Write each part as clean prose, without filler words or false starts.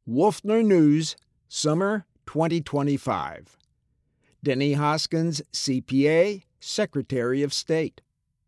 Wolfner News, Summer 2025. Denny Hoskins, CPA, Secretary of State.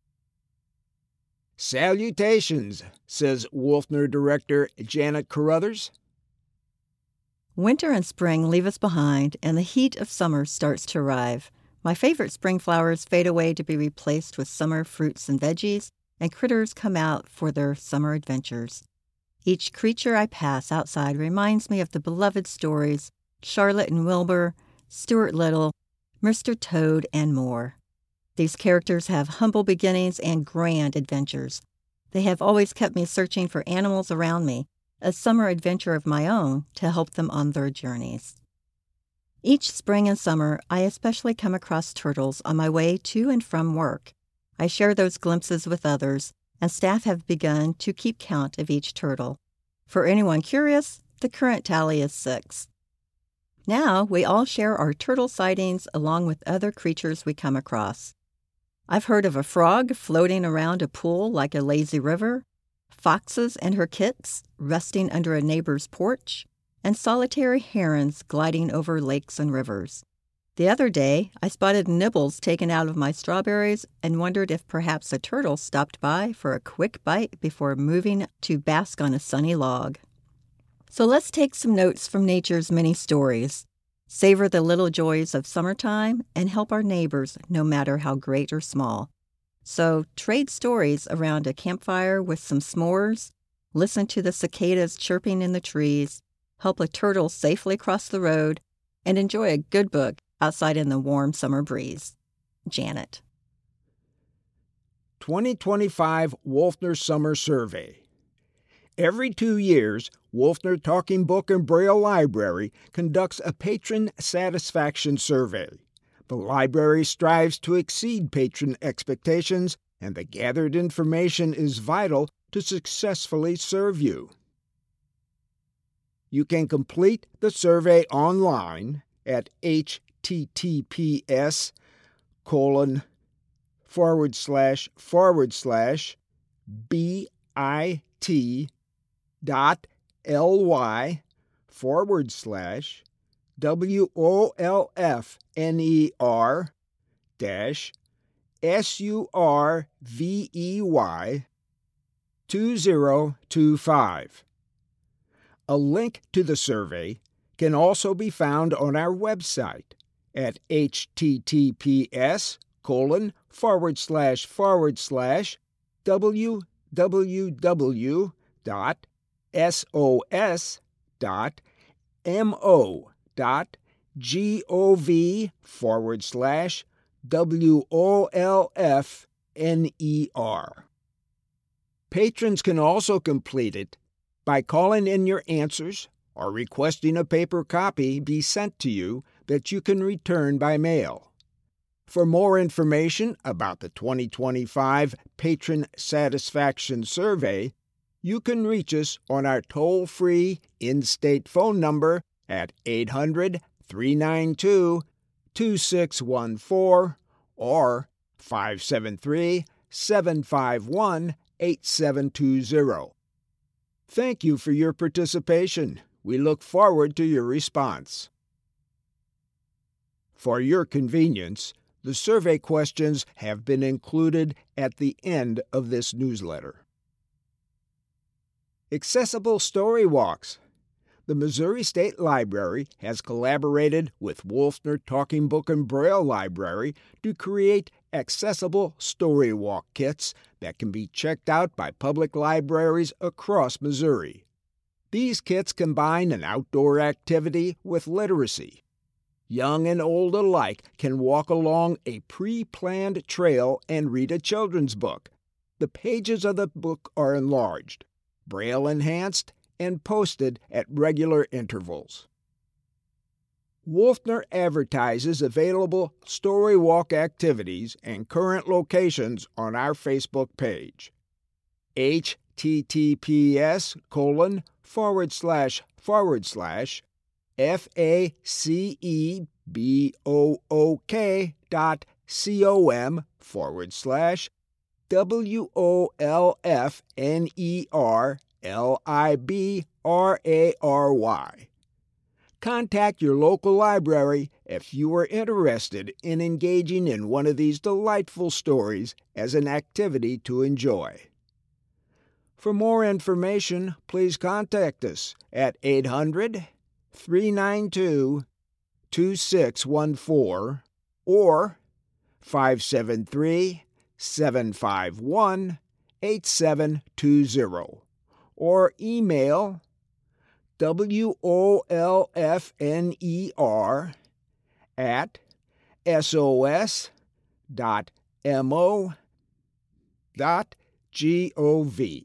Salutations, says Wolfner Director Janet Carruthers. Winter and spring leave us behind, and the heat of summer starts to arrive. My favorite spring flowers fade away to be replaced with summer fruits and veggies, and critters come out for their summer adventures. Each creature I pass outside reminds me of the beloved stories Charlotte and Wilbur, Stuart Little, Mr. Toad, and more. These characters have humble beginnings and grand adventures. They have always kept me searching for animals around me, a summer adventure of my own to help them on their journeys. Each spring and summer, I especially come across turtles on my way to and from work. I share those glimpses with others, and staff have begun to keep count of each turtle. For anyone curious, the current tally is 6. Now, we all share our turtle sightings along with other creatures we come across. I've heard of a frog floating around a pool like a lazy river, foxes and her kits resting under a neighbor's porch, and solitary herons gliding over lakes and rivers. The other day, I spotted nibbles taken out of my strawberries and wondered if perhaps a turtle stopped by for a quick bite before moving to bask on a sunny log. So let's take some notes from nature's many stories, savor the little joys of summertime, and help our neighbors no matter how great or small. So trade stories around a campfire with some s'mores, listen to the cicadas chirping in the trees, help a turtle safely cross the road, and enjoy a good book outside in the warm summer breeze. Janet. 2025 Wolfner Summer Survey. Every 2 years, Wolfner Talking Book and Braille Library conducts a patron satisfaction survey. The library strives to exceed patron expectations, and the gathered information is vital to successfully serve you. You can complete the survey online at https://bit.ly/survey2025. A link to the survey can also be found on our website at https://www.sos.mo.gov/WOLFNER. Patrons can also complete it by calling in your answers or requesting a paper copy be sent to you that you can return by mail. For more information about the 2025 Patron Satisfaction Survey, you can reach us on our toll-free in-state phone number at 800-392-2614 or 573-751-8720. Thank you for your participation. We look forward to your response. For your convenience, the survey questions have been included at the end of this newsletter. Accessible Story Walks. The Missouri State Library has collaborated with Wolfner Talking Book and Braille Library to create accessible story walk kits that can be checked out by public libraries across Missouri. These kits combine an outdoor activity with literacy. Young and old alike can walk along a pre-planned trail and read a children's book. The pages of the book are enlarged, Braille enhanced, and posted at regular intervals. Wolfner advertises available story walk activities and current locations on our Facebook page. https://facebook.com/WOLFNERLIBRARY Contact your local library if you are interested in engaging in one of these delightful stories as an activity to enjoy. For more information, please contact us at 800-392-2614 or 573-751-8720 or email wolfner@sos.mo.gov.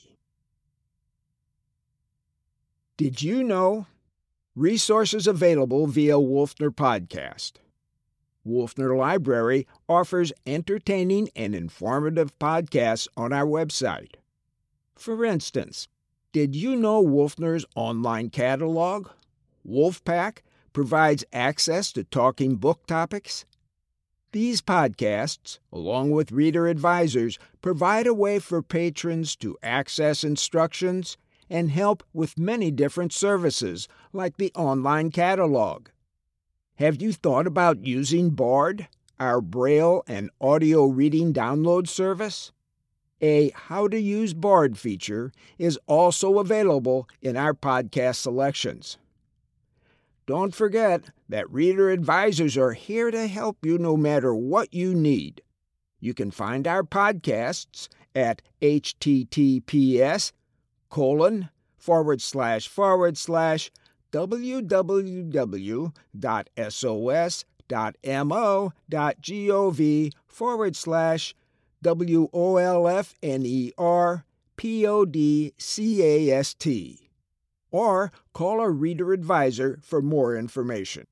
Did you know? Resources available via Wolfner Podcast. Wolfner Library offers entertaining and informative podcasts on our website. For instance, did you know Wolfner's online catalog, Wolfpack, provides access to talking book topics? These podcasts, along with reader advisors, provide a way for patrons to access instructions and help with many different services, like the online catalog. Have you thought about using Bard, our Braille and audio reading download service? A How to Use Bard feature is also available in our podcast selections. Don't forget that reader advisors are here to help you no matter what you need. You can find our podcasts at https://www.sos.mo.gov/WOLFNERPODCAST or call a reader advisor for more information.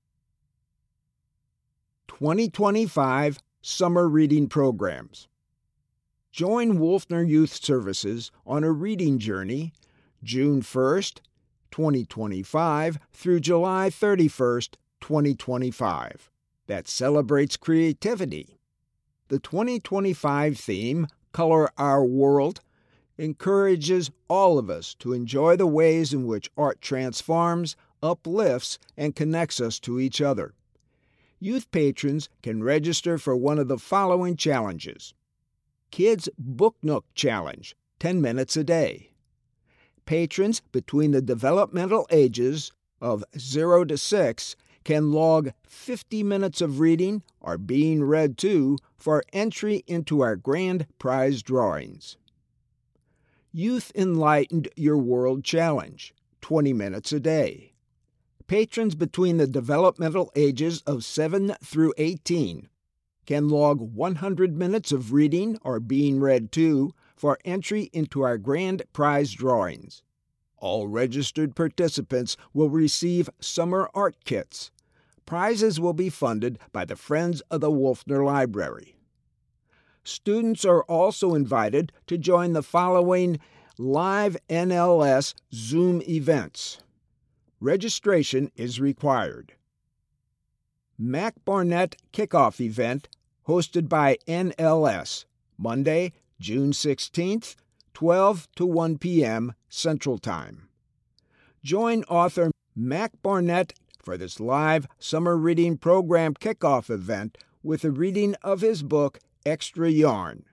2025 Summer Reading Programs. Join Wolfner Youth Services on a reading journey June 1st, 2025 through July 31st, 2025, that celebrates creativity. The 2025 theme, Color Our World, encourages all of us to enjoy the ways in which art transforms, uplifts, and connects us to each other. Youth patrons can register for one of the following challenges. Kids Book Nook Challenge, 10 minutes a day. Patrons between the developmental ages of 0 to 6 can log 50 minutes of reading or being read to for entry into our grand prize drawings. Youth Enlightened Your World Challenge, 20 minutes a day. Patrons between the developmental ages of 7 through 18 can log 100 minutes of reading or being read to for entry into our grand prize drawings. All registered participants will receive summer art kits. Prizes will be funded by the Friends of the Wolfner Library. Students are also invited to join the following live NLS Zoom events. Registration is required. Mac Barnett Kickoff Event hosted by NLS, Monday, June 16th, 12 to 1 p.m. Central Time. Join author Mac Barnett for this live summer reading program kickoff event with a reading of his book Extra Yarn,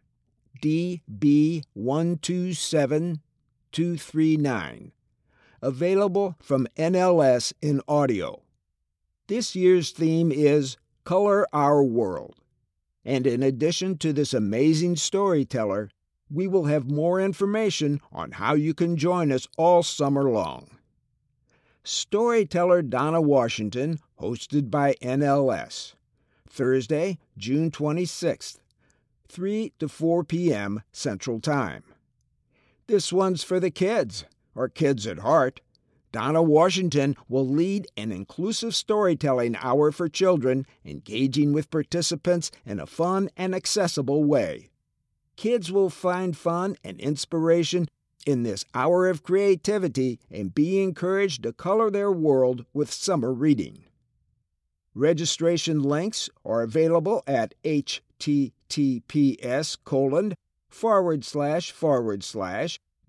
DB127239, available from NLS in audio. This year's theme is Color Our World, and in addition to this amazing storyteller, we will have more information on how you can join us all summer long. Storyteller Donna Washington, hosted by NLS, Thursday, June 26th, 3 to 4 p.m. Central Time. This one's for the kids, or kids at heart. Donna Washington will lead an inclusive storytelling hour for children, engaging with participants in a fun and accessible way. Kids will find fun and inspiration in this hour of creativity and be encouraged to color their world with summer reading. Registration links are available at https://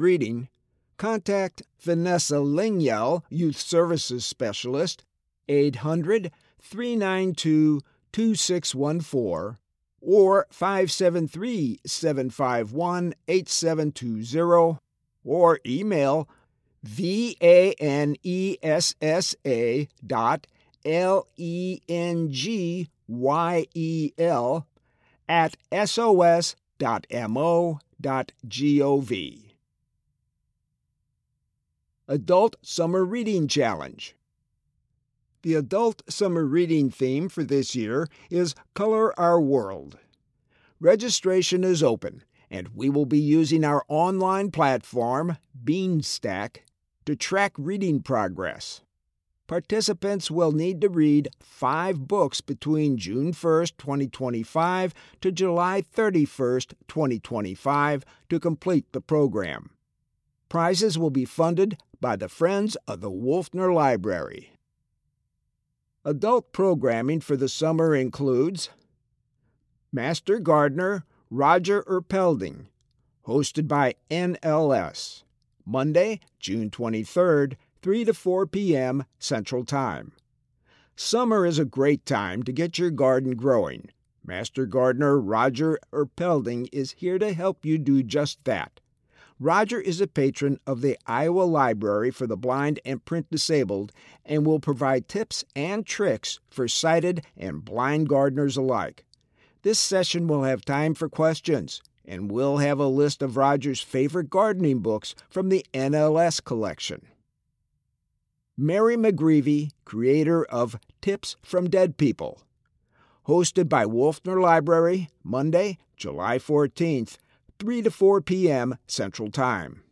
reading, contact Vanessa Lingyel, Youth Services Specialist, 800-392-2614 or 573-751-8720 or email vanessa.lengyel@sos.mo.gov. Adult Summer Reading Challenge. The Adult Summer Reading theme for this year is Color Our World. Registration is open, and we will be using our online platform, Beanstack, to track reading progress. Participants will need to read 5 books between June 1st, 2025 to July 31st, 2025 to complete the program. Prizes will be funded by the Friends of the Wolfner Library. Adult programming for the summer includes Master Gardener Roger Erpelding, hosted by NLS, Monday, June 23rd, 3 to 4 p.m. Central Time. Summer is a great time to get your garden growing. Master Gardener Roger Erpelding is here to help you do just that. Roger is a patron of the Iowa Library for the Blind and Print Disabled and will provide tips and tricks for sighted and blind gardeners alike. This session will have time for questions, and we'll have a list of Roger's favorite gardening books from the NLS collection. Mary McGreevy, creator of Tips from Dead People, hosted by Wolfner Library, Monday, July 14th, 3 to 4 p.m. Central Time.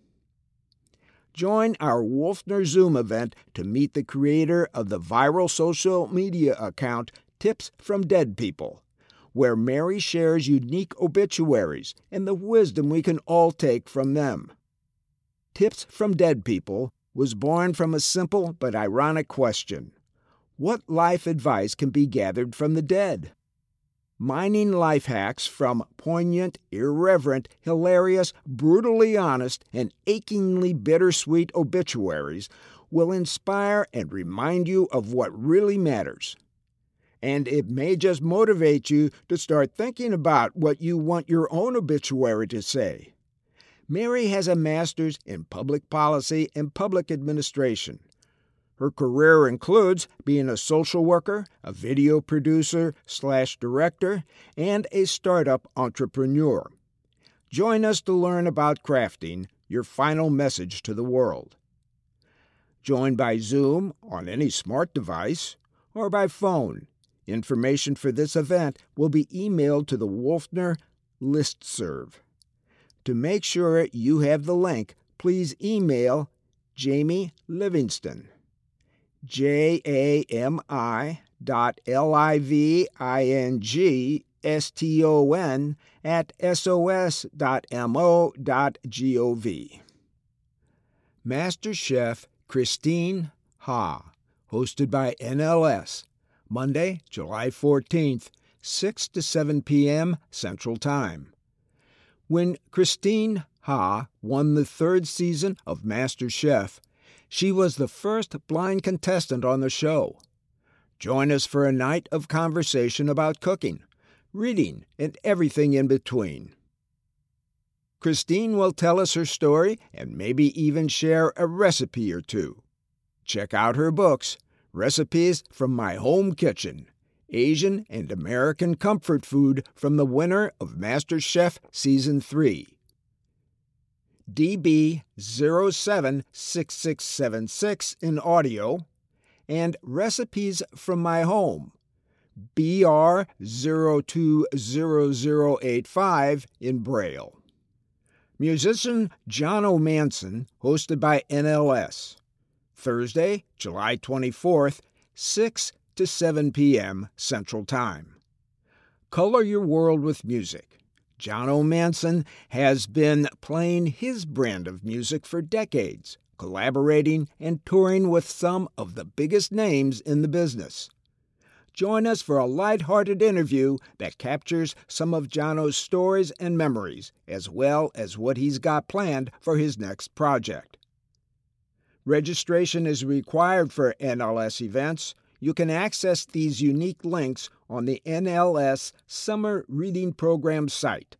Join our Wolfner Zoom event to meet the creator of the viral social media account Tips from Dead People, where Mary shares unique obituaries and the wisdom we can all take from them. Tips from Dead People was born from a simple but ironic question: what life advice can be gathered from the dead? Mining life hacks from poignant, irreverent, hilarious, brutally honest, and achingly bittersweet obituaries will inspire and remind you of what really matters. And it may just motivate you to start thinking about what you want your own obituary to say. Mary has a master's in public policy and public administration. Her career includes being a social worker, a video producer/director, and a startup entrepreneur. Join us to learn about crafting your final message to the world. Join by Zoom on any smart device or by phone. Information for this event will be emailed to the Wolfner listserv. To make sure you have the link, please email Jamie Livingston, JAMI.LIVINGSTON@sos.mo.gov. Master Chef Christine Ha, hosted by NLS, Monday, July 14th, 6 to 7 p.m. Central Time. When Christine Ha won the 3rd season of Master Chef, she was the first blind contestant on the show. Join us for a night of conversation about cooking, reading, and everything in between. Christine will tell us her story and maybe even share a recipe or two. Check out her books, Recipes from My Home Kitchen, Asian and American Comfort Food from the winner of MasterChef Season 3. DB076676 in audio, and Recipes from My Home, BR020085 in Braille. Musician John O'Manson, hosted by NLS. Thursday, July 24th, 6 to 7 p.m. Central Time. Color your world with music. John O'Manson has been playing his brand of music for decades, collaborating and touring with some of the biggest names in the business. Join us for a light-hearted interview that captures some of Jono's stories and memories, as well as what he's got planned for his next project. Registration is required for NLS events. You can access these unique links on the NLS Summer Reading Program site,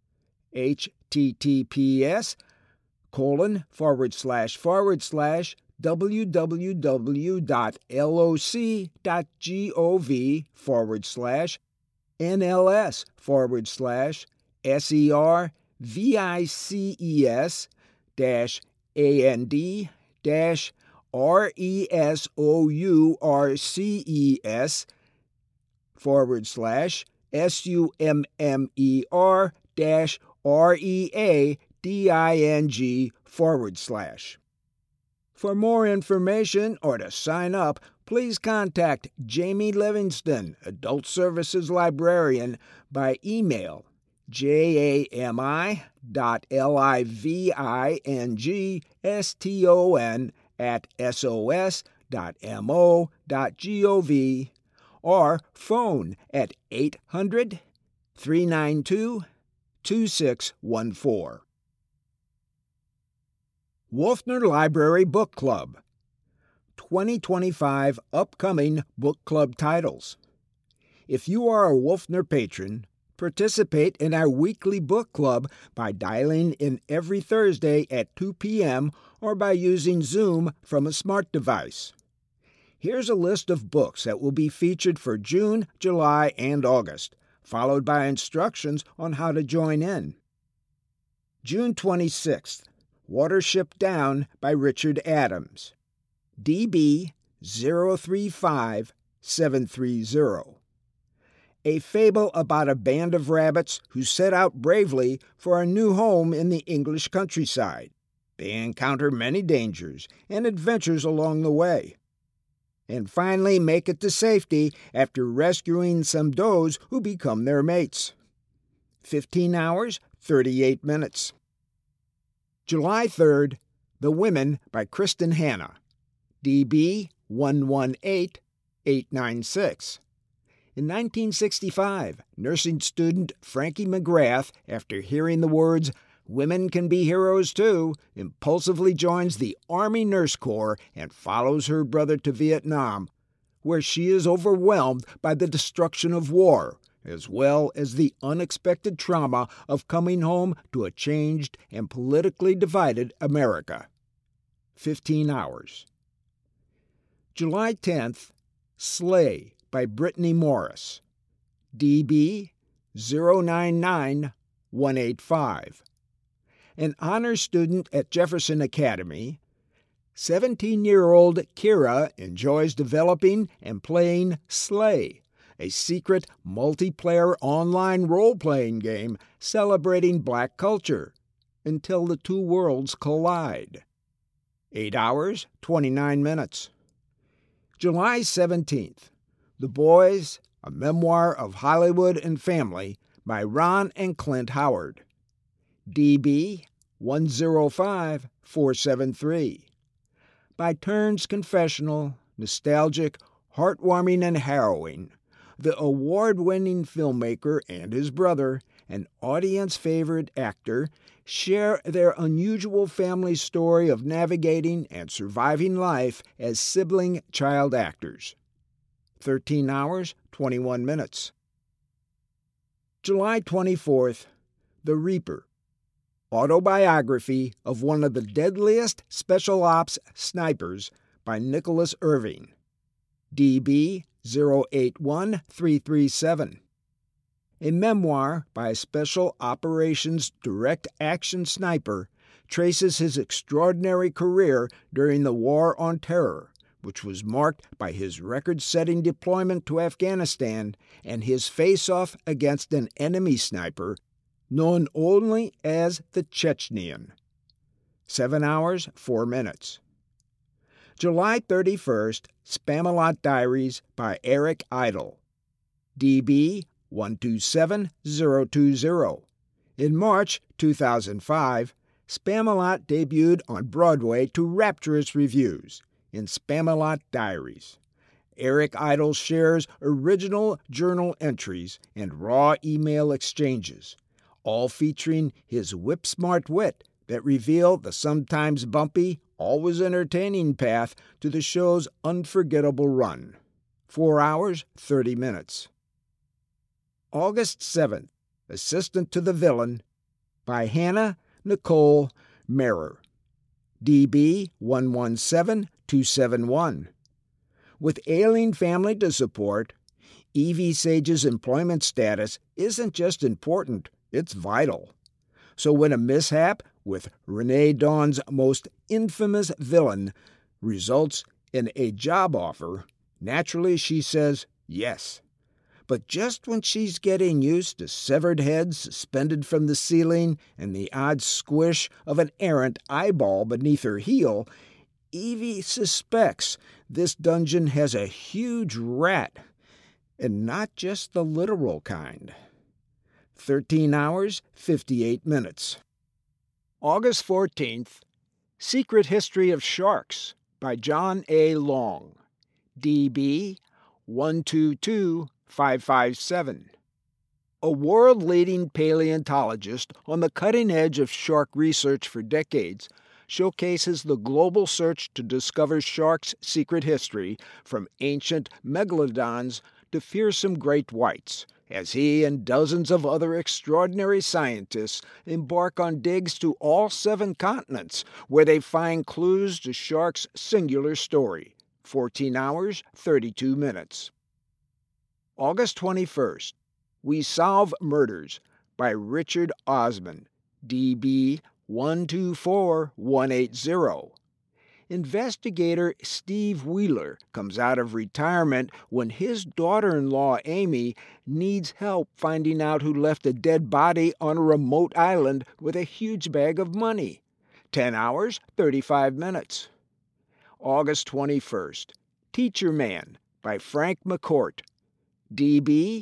https://www.loc.gov/NLS/SummerReading/. For more information or to sign up, please contact Jamie Livingston, Adult Services Librarian, by email jami.livingston@sos.mo.gov or phone at 800-392-2614. Wolfner Library Book Club. 2025 upcoming book club titles. If you are a Wolfner patron, participate in our weekly book club by dialing in every Thursday at 2 p.m. or by using Zoom from a smart device. Here's a list of books that will be featured for June, July, and August, followed by instructions on how to join in. June 26th, Watership Down by Richard Adams. DB 035730. A fable about a band of rabbits who set out bravely for a new home in the English countryside. They encounter many dangers and adventures along the way, and finally make it to safety after rescuing some does who become their mates. 15 hours, 38 minutes. July 3rd, The Women by Kristen Hanna. DB 118896. In 1965, nursing student Frankie McGrath, after hearing the words, "Women can be heroes too," impulsively joins the Army Nurse Corps and follows her brother to Vietnam, where she is overwhelmed by the destruction of war, as well as the unexpected trauma of coming home to a changed and politically divided America. 15 hours. July 10th, Slay by Brittany Morris. DB 099185. An honor student at Jefferson Academy, 17-year-old Kira enjoys developing and playing Slay, a secret multiplayer online role-playing game celebrating Black culture, until the two worlds collide. 8 hours, 29 minutes. July 17th, The Boys, a memoir of Hollywood and family by Ron and Clint Howard. DB 105473. By turns confessional, nostalgic, heartwarming, and harrowing, the award-winning filmmaker and his brother, an audience-favorite actor, share their unusual family story of navigating and surviving life as sibling child actors. 13 hours, 21 minutes. July 24th, The Reaper. Autobiography of one of the deadliest special ops snipers by Nicholas Irving. DB 081337. A memoir by a Special Operations Direct Action Sniper traces his extraordinary career during the War on Terror, which was marked by his record-setting deployment to Afghanistan and his face-off against an enemy sniper known only as the Chechnyan. 7 hours, 4 minutes. July 31st, Spamalot Diaries by Eric Idle, DB 127020. In March 2005, Spamalot debuted on Broadway to rapturous reviews in Spamalot Diaries. Eric Idle shares original journal entries and raw email exchanges, all featuring his whip-smart wit that reveal the sometimes bumpy, always entertaining path to the show's unforgettable run. 4 hours, 30 minutes. August 7th, Assistant to the Villain by Hannah Nicole Merer, DB 117271. With ailing family to support, Evie Sage's employment status isn't just important, it's vital. So when a mishap with Renee Dawn's most infamous villain results in a job offer, naturally she says yes. But just when she's getting used to severed heads suspended from the ceiling and the odd squish of an errant eyeball beneath her heel, Evie suspects this dungeon has a huge rat, and not just the literal kind. 13 hours, 58 minutes. August 14th, Secret History of Sharks by John A. Long, DB 122557. A world-leading paleontologist on the cutting edge of shark research for decades showcases the global search to discover sharks' secret history from ancient megalodons to fearsome great whites, as he and dozens of other extraordinary scientists embark on digs to all 7 continents where they find clues to sharks' singular story. 14 hours, 32 minutes. August 21st, We Solve Murders by Richard Osman, DB 124180. Investigator Steve Wheeler comes out of retirement when his daughter-in-law Amy needs help finding out who left a dead body on a remote island with a huge bag of money. 10 hours, 35 minutes. August 21st, Teacher Man by Frank McCourt, DB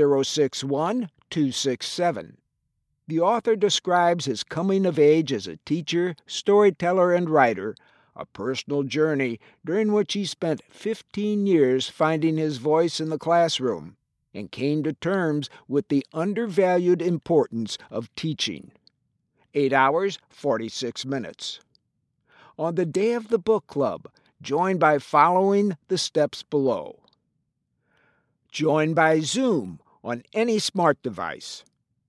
061267. The author describes his coming of age as a teacher, storyteller, and writer, a personal journey during which he spent 15 years finding his voice in the classroom and came to terms with the undervalued importance of teaching. 8 hours, 46 minutes. On the day of the book club, join by following the steps below. Join by Zoom on any smart device.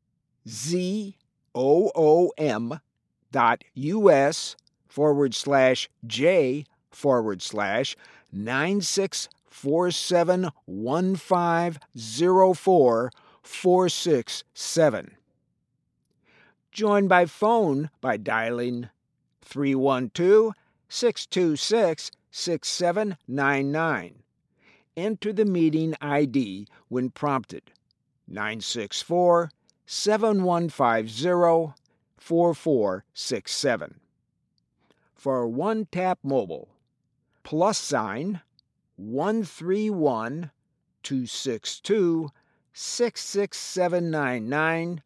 ZOOM.us/J/9647150447. Join by phone by dialing 312-626-6799. Enter the meeting ID when prompted. 964-7150-4467. For One Tap Mobile, +131-262-66799,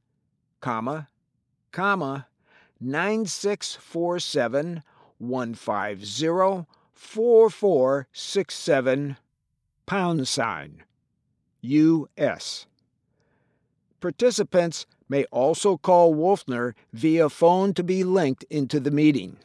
9647-150-4467, #US. Participants may also call Wolfner via phone to be linked into the meeting.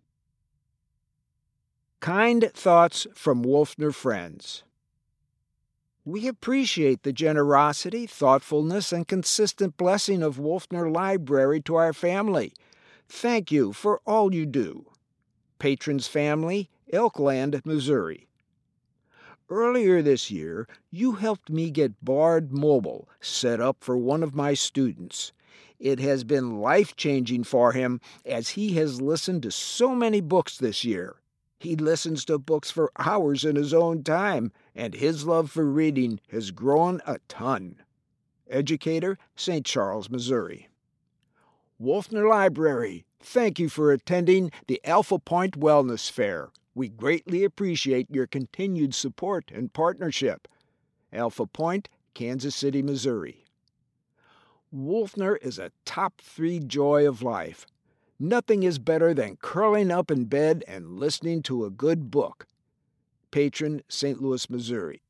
Kind thoughts from Wolfner friends. We appreciate the generosity, thoughtfulness, and consistent blessing of Wolfner Library to our family. Thank you for all you do. Patrons Family, Elkland, Missouri. Earlier this year, you helped me get Bard Mobile set up for one of my students. It has been life-changing for him as he has listened to so many books this year. He listens to books for hours in his own time, and his love for reading has grown a ton. Educator, St. Charles, Missouri. Wolfner Library, thank you for attending the Alpha Point Wellness Fair. We greatly appreciate your continued support and partnership. Alpha Point, Kansas City, Missouri. Wolfner is a top 3 joy of life. Nothing is better than curling up in bed and listening to a good book. Patron, St. Louis, Missouri.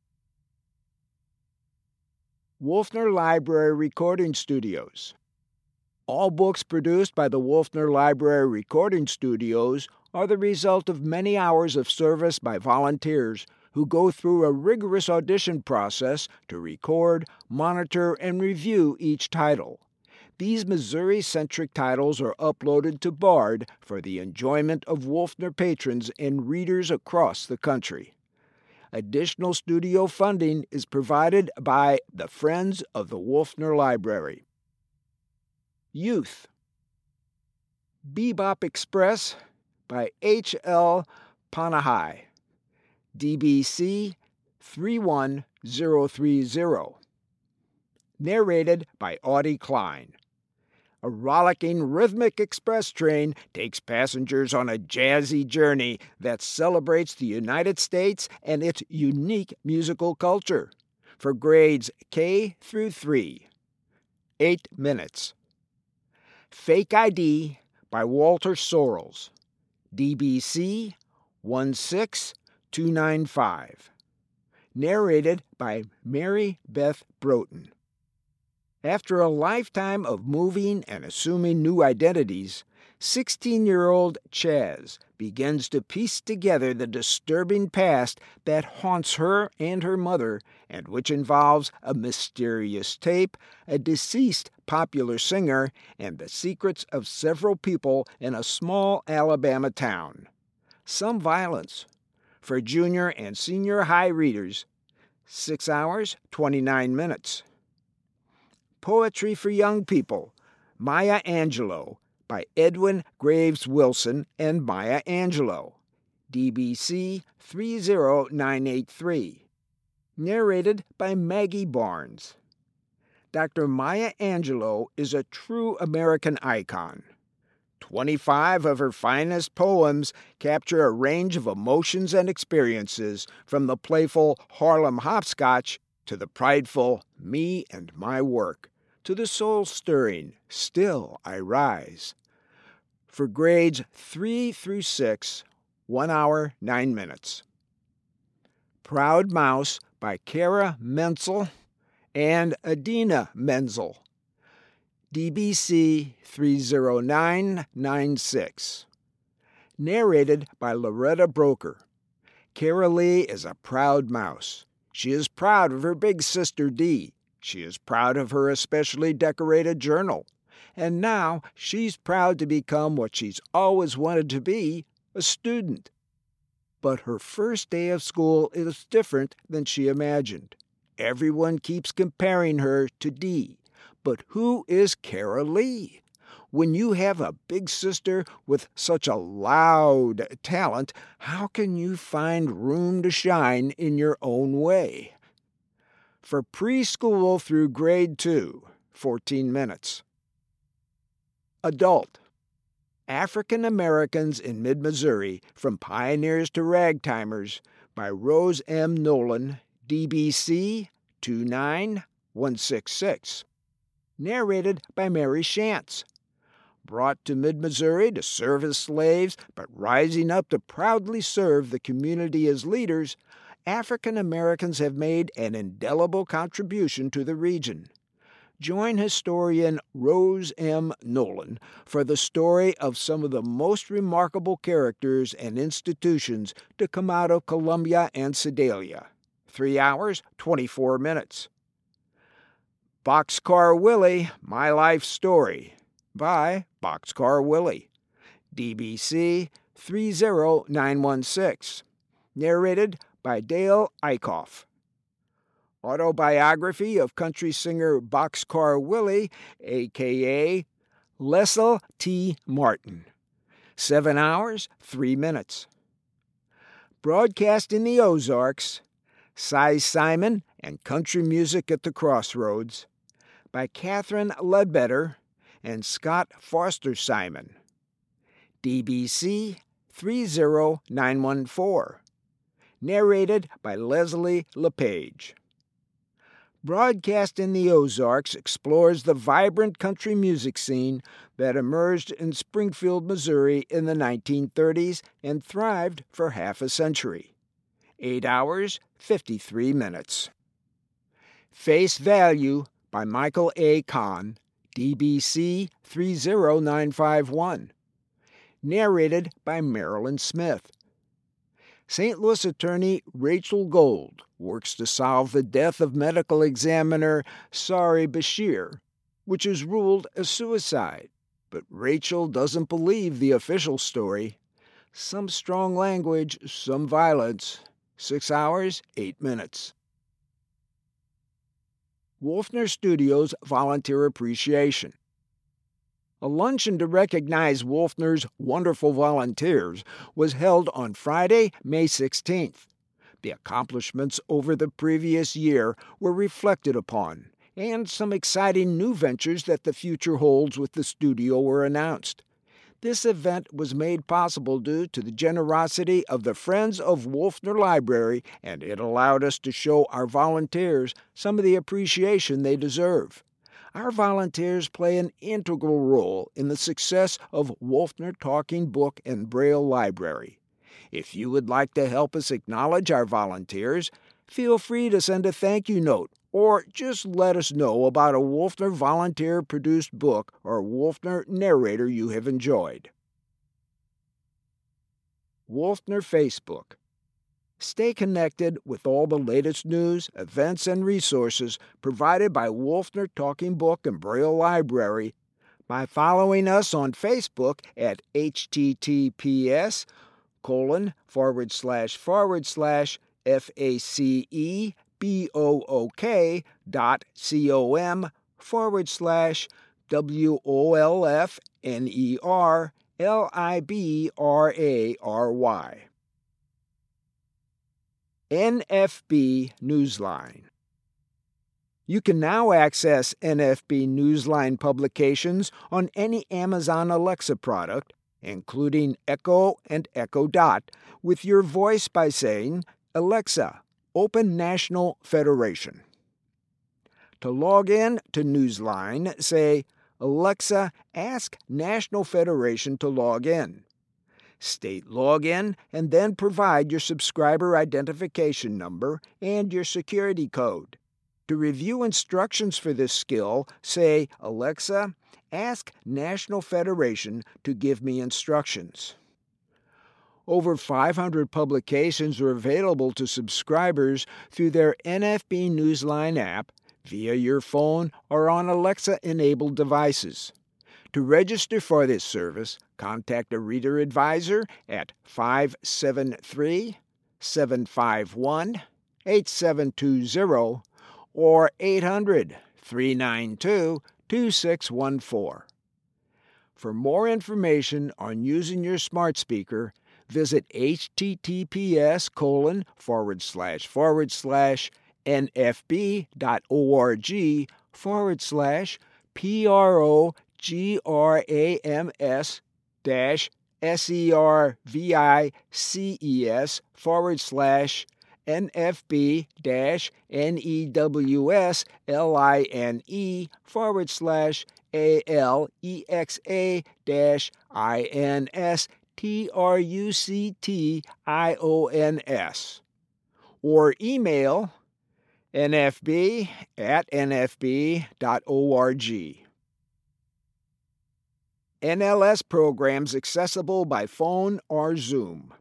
Wolfner Library Recording Studios. All books produced by the Wolfner Library Recording Studios are the result of many hours of service by volunteers who go through a rigorous audition process to record, monitor, and review each title. These Missouri-centric titles are uploaded to Bard for the enjoyment of Wolfner patrons and readers across the country. Additional studio funding is provided by the Friends of the Wolfner Library. Youth. Bebop Express by H.L. Panahai. DBC 31030. Narrated by Audie Klein. A rollicking rhythmic express train takes passengers on a jazzy journey that celebrates the United States and its unique musical culture. For grades K through 3. 8 minutes. Fake ID by Walter Sorrells. DBC 16295. Narrated by Mary Beth Broughton. After a lifetime of moving and assuming new identities, 16-year-old Chaz begins to piece together the disturbing past that haunts her and her mother, and which involves a mysterious tape, a deceased popular singer, and the secrets of several people in a small Alabama town. Some violence. For junior and senior high readers, 6 hours, 29 minutes. Poetry for Young People, Maya Angelou, by Edwin Graves Wilson and Maya Angelou. DBC 30983. Narrated by Maggie Barnes. Dr. Maya Angelou is a true American icon. 25 of her finest poems capture a range of emotions and experiences, from the playful Harlem Hopscotch to the prideful Me and My Work, to the soul-stirring Still I Rise. For grades 3 through 6, 1 hour, 9 minutes. Proud Mouse by Kara Menzel and Adina Menzel. DBC 30996. Narrated by Loretta Broker. Kara Lee is a proud mouse. She is proud of her big sister Dee. She is proud of her especially decorated journal. And now she's proud to become what she's always wanted to be, a student. But her first day of school is different than she imagined. Everyone keeps comparing her to Dee. But who is Kara Lee? When you have a big sister with such a loud talent, how can you find room to shine in your own way? For preschool through grade 2, 14 minutes. Adult. African Americans in Mid-Missouri, From Pioneers to Ragtimers, by Rose M. Nolan, DBC 29166. Narrated by Mary Shantz. Brought to Mid-Missouri to serve as slaves, but rising up to proudly serve the community as leaders, African Americans have made an indelible contribution to the region. Join historian Rose M. Nolan for the story of some of the most remarkable characters and institutions to come out of Columbia and Sedalia. 3 hours, 24 minutes. Boxcar Willie, My Life Story, by Boxcar Willie. DBC 30916. Narrated by Dale Eichhoff. Autobiography of country singer Boxcar Willie, a.k.a. Leslie T. Martin. 7 hours, 3 minutes. Broadcast in the Ozarks, Cy Simon and Country Music at the Crossroads, by Catherine Ledbetter and Scott Foster Simon. DBC 30914. Narrated by Leslie LePage. Broadcast in the Ozarks explores the vibrant country music scene that emerged in Springfield, Missouri in the 1930s and thrived for half a century. 8 hours, 53 minutes. Face Value by Michael A. Kahn, DBC 30951. Narrated by Marilyn Smith. St. Louis attorney Rachel Gold works to solve the death of medical examiner Sari Bashir, which is ruled a suicide. But Rachel doesn't believe the official story. Some strong language, some violence. 6 hours, 8 minutes. Wolfner Studios Volunteer Appreciation. A luncheon to recognize Wolfner's wonderful volunteers was held on Friday, May 16th. The accomplishments over the previous year were reflected upon, and some exciting new ventures that the future holds with the studio were announced. This event was made possible due to the generosity of the Friends of Wolfner Library, and it allowed us to show our volunteers some of the appreciation they deserve. Our volunteers play an integral role in the success of Wolfner Talking Book and Braille Library. If you would like to help us acknowledge our volunteers, feel free to send a thank you note or just let us know about a Wolfner volunteer-produced book or Wolfner narrator you have enjoyed. Wolfner Facebook. Stay connected with all the latest news, events, and resources provided by Wolfner Talking Book and Braille Library by following us on Facebook at https://facebook.com/FACEBOOK.com/WOLFNERLIBRARY. NFB Newsline. You can now access NFB Newsline publications on any Amazon Alexa product, including Echo and Echo Dot, with your voice by saying, "Alexa, open National Federation." To log in to Newsline, say, "Alexa, ask National Federation to log in." State login and then provide your subscriber identification number and your security code. To review instructions for this skill, say, "Alexa, ask National Federation to give me instructions." Over 500 publications are available to subscribers through their NFB Newsline app, via your phone, or on Alexa-enabled devices. To register for this service, contact a reader advisor at 573-751-8720 or 800-392-2614. For more information on using your smart speaker, visit https://nfb.org/NFB-NEWSLINE/ALEXA-TRUCTIONS or email nfb@nfb.org. NLS programs accessible by phone or Zoom.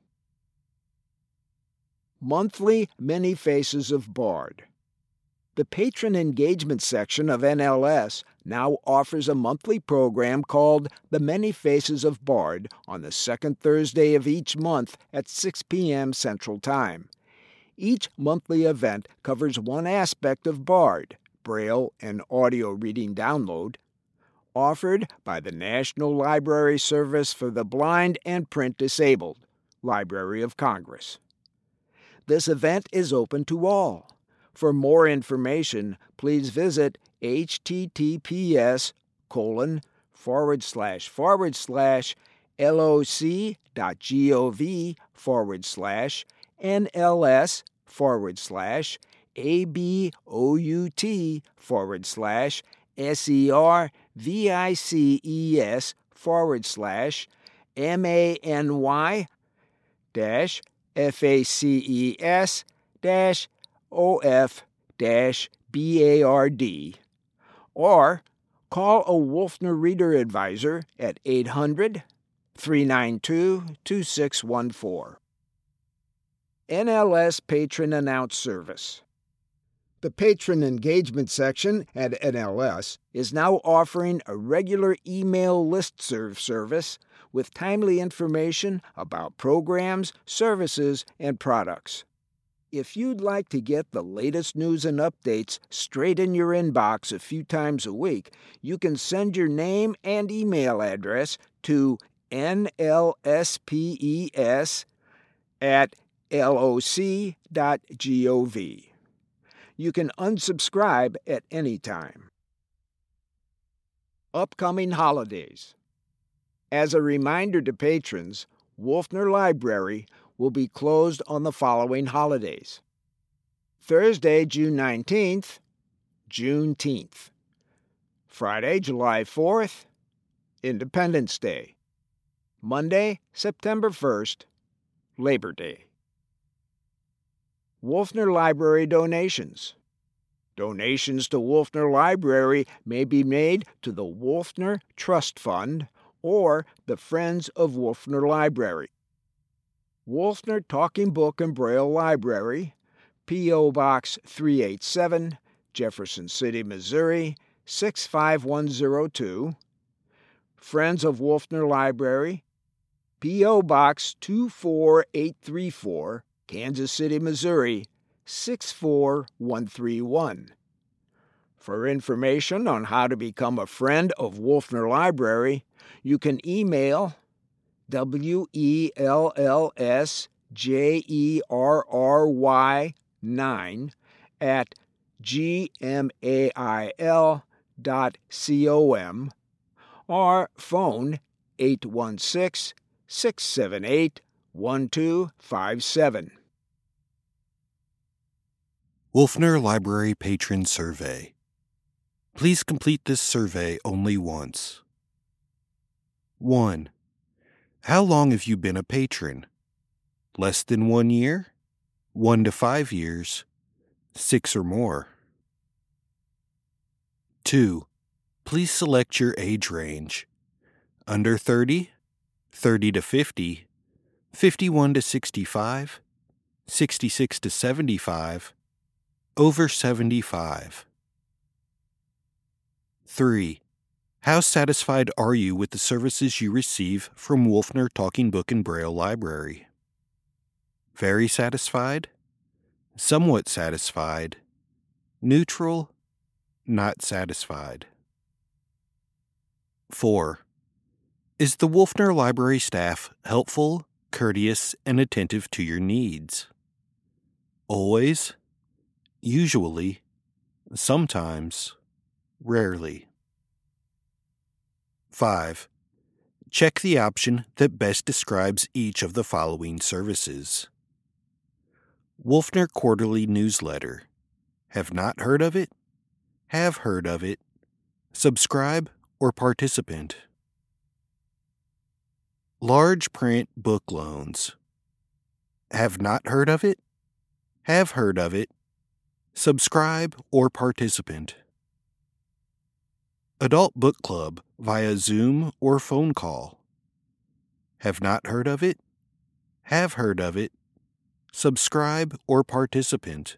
Monthly Many Faces of Bard. The Patron Engagement section of NLS now offers a monthly program called The Many Faces of Bard on the second Thursday of each month at 6 p.m. Central Time. Each monthly event covers one aspect of Bard, Braille and audio reading download, offered by the National Library Service for the Blind and Print Disabled, Library of Congress. This event is open to all. For more information, please visit https://loc.gov/manyfaces/bard, or call a Wolfner Reader Advisor at 800-392-2614. NLS Patron Announce Service. The Patron Engagement section at NLS is now offering a regular email listserv service with timely information about programs, services, and products. If you'd like to get the latest news and updates straight in your inbox a few times a week, you can send your name and email address to nlspes@loc.gov. You can unsubscribe at any time. Upcoming holidays. As a reminder to patrons, Wolfner Library will be closed on the following holidays: Thursday, June 19th, Juneteenth. Friday, July 4th, Independence Day. Monday, September 1st, Labor Day. Wolfner Library donations. Donations to Wolfner Library may be made to the Wolfner Trust Fund or the Friends of Wolfner Library. Wolfner Talking Book and Braille Library, P.O. Box 387, Jefferson City, Missouri 65102. Friends of Wolfner Library, P.O. Box 24834, Kansas City, Missouri 64131. For information on how to become a friend of Wolfner Library, you can email wellsjerry9@gmail.com or phone 816-678-1257. Wolfner Library Patron Survey. Please complete this survey only once. 1. How long have you been a patron? Less than 1 year? 1 to 5 years? 6 or more? 2. Please select your age range. Under 30? 30 to 50? 51 to 65? 66 to 75? Over 75? 3. How satisfied are you with the services you receive from Wolfner Talking Book and Braille Library? Very satisfied? Somewhat satisfied? Neutral? Not satisfied? 4. Is the Wolfner Library staff helpful, courteous, and attentive to your needs? Always? Usually? Sometimes? Rarely? 5. Check the option that best describes each of the following services. Wolfner Quarterly Newsletter. Have not heard of it? Have heard of it? Subscribe or participant. Large print book loans. Have not heard of it? Have heard of it? Subscribe or participant. Adult Book Club via Zoom or phone call. Have not heard of it? Have heard of it? Subscribe or participant.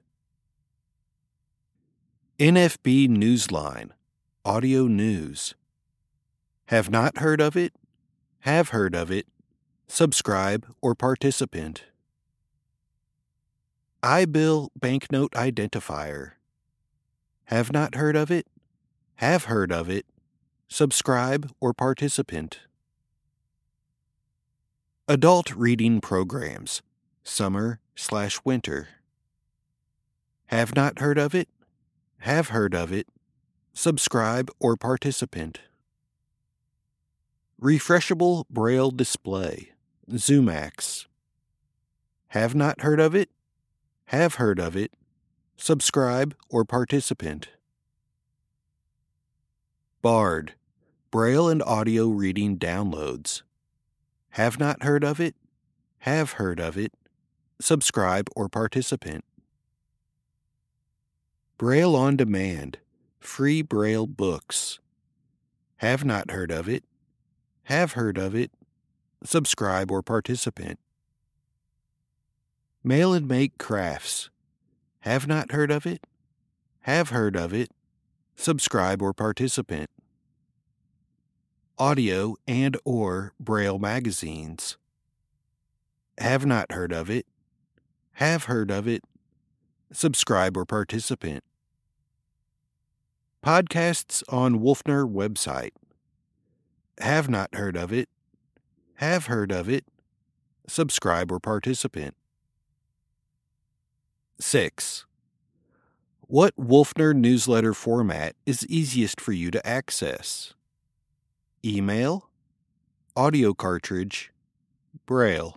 NFB Newsline, audio news. Have not heard of it? Have heard of it? Subscribe or participant. iBill Banknote Identifier. Have not heard of it? Have heard of it? Subscribe or participant. Adult Reading Programs, Summer www.braille.org/winter. Have not heard of it? Have heard of it? Subscribe or participant. Refreshable Braille Display, ZoomAx. Have not heard of it? Have heard of it? Subscribe or participant. Bard, Braille and audio reading downloads. Have not heard of it? Have heard of it? Subscribe or participant. Braille on Demand, free Braille books. Have not heard of it? Have heard of it? Subscribe or participant. Mail and Make Crafts. Have not heard of it? Have heard of it? Subscribe or participant. Audio and or Braille magazines. Have not heard of it? Have heard of it? Subscribe or participant. Podcasts on Wolfner website. Have not heard of it? Have heard of it? Subscribe or participant. 6. What Wolfner newsletter format is easiest for you to access? Email, audio cartridge, Braille.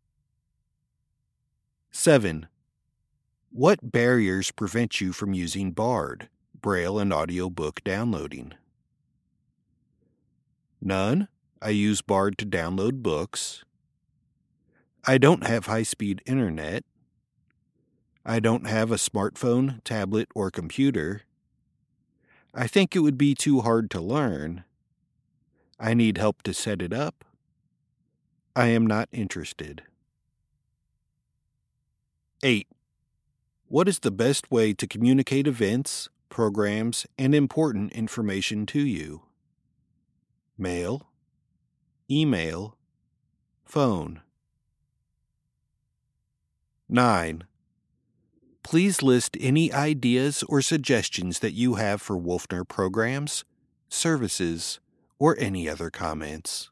7. What barriers prevent you from using Bard, Braille and audiobook downloading? None. I use Bard to download books. I don't have high-speed internet. I don't have a smartphone, tablet, or computer. I think it would be too hard to learn. I need help to set it up. I am not interested. 8. What is the best way to communicate events, programs, and important information to you? Mail, email, phone. 9. Please list any ideas or suggestions that you have for Wolfner programs, services, or any other comments.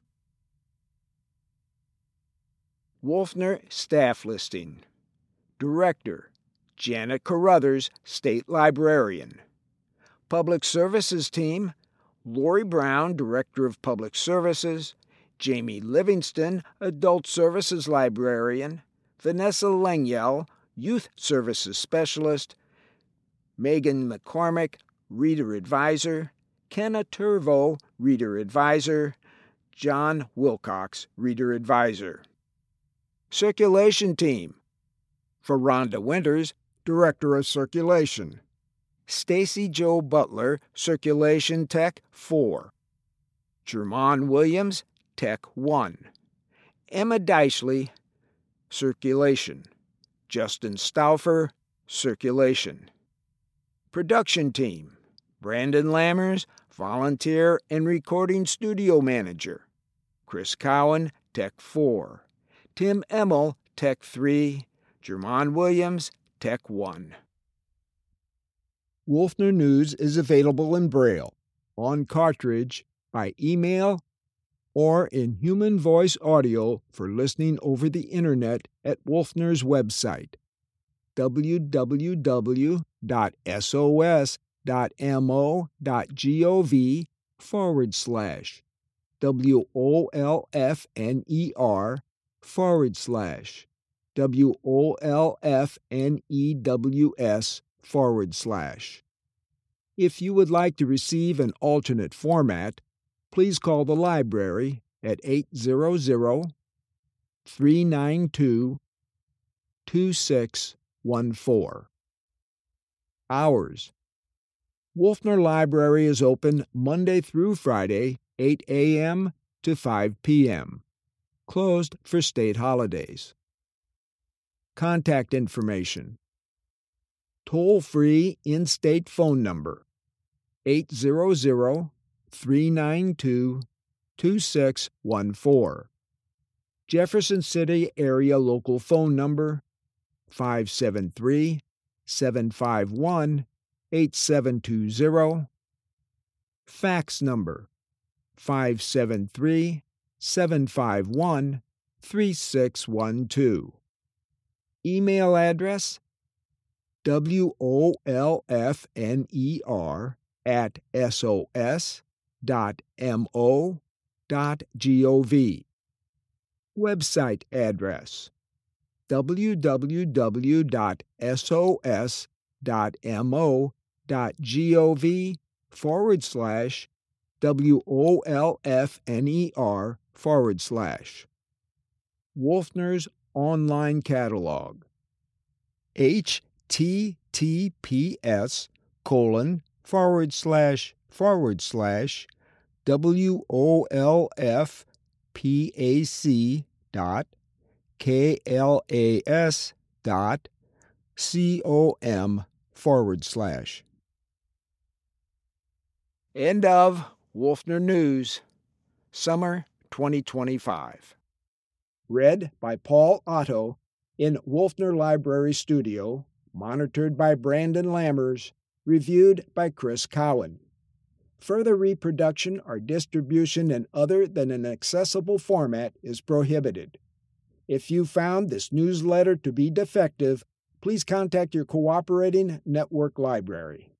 Wolfner Staff Listing. Director, Janet Carruthers, State Librarian. Public Services Team, Lori Brown, Director of Public Services, Jamie Livingston, Adult Services Librarian, Vanessa Lengyel, Youth Services Specialist, Megan McCormick, Reader Advisor, Kenna Turvo, Reader Advisor, John Wilcox, Reader Advisor. Circulation Team. For Rhonda Winters, Director of Circulation. Stacy Jo Butler, Circulation Tech 4. Jermon Williams, Tech 1. Emma Deisley, Circulation. Justin Stauffer, Circulation. Production Team. Brandon Lammers, Volunteer and Recording Studio Manager. Chris Cowan, Tech 4. Tim Emmel, Tech 3. Jermon Williams, Tech 1. Wolfner News is available in Braille, on cartridge, by email, or in human voice audio for listening over the Internet at Wolfner's website, WOLFNER/WOLFNEWS/. If you would like to receive an alternate format, please call the library at 800-392-2614. Hours. Wolfner Library is open Monday through Friday, 8 a.m. to 5 p.m. Closed for state holidays. Contact information. Toll-free in-state phone number 800-392-2614. Jefferson City area local phone number 573-751-8720. Fax number 573-751-3612. Email address wolfner@sos.mo.gov. Website address www.sos.mo.gov/WOLFNER/. Wolfner's online catalog wolfnerpac.klas.com/. End of Wolfner News, Summer 2025. Read by Paul Otto in Wolfner Library Studio, monitored by Brandon Lammers, reviewed by Chris Cowan. Further reproduction or distribution in other than an accessible format is prohibited. If you found this newsletter to be defective, please contact your cooperating network library.